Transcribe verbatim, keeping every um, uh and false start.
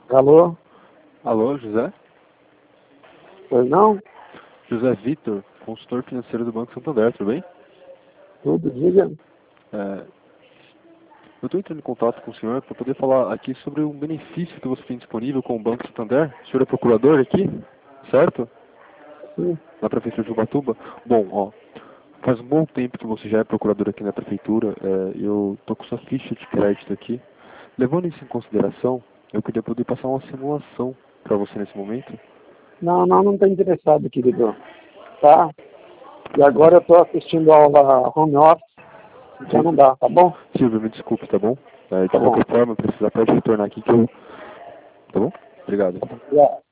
Alô? Alô, José? Pois não? José Vitor, consultor financeiro do Banco Santander, tudo bem? Tudo, diga. É, eu estou entrando em contato com o senhor para poder falar aqui sobre um benefício que você tem disponível com o Banco Santander. O senhor é procurador aqui, certo? Sim. Na Prefeitura de Ubatuba. Bom, ó, faz um bom tempo que você já é procurador aqui na Prefeitura. É, eu estou com sua ficha de crédito aqui. Levando isso em consideração, eu queria poder passar uma simulação para você nesse momento. Não, não, não estou interessado, querido. Tá? E agora eu estou assistindo aula home office, já não dá, tá bom? Silvio, me desculpe, tá bom? É, de Tá bom. qualquer forma, precisar pode retornar aqui que eu... Tá bom? Obrigado. Yeah.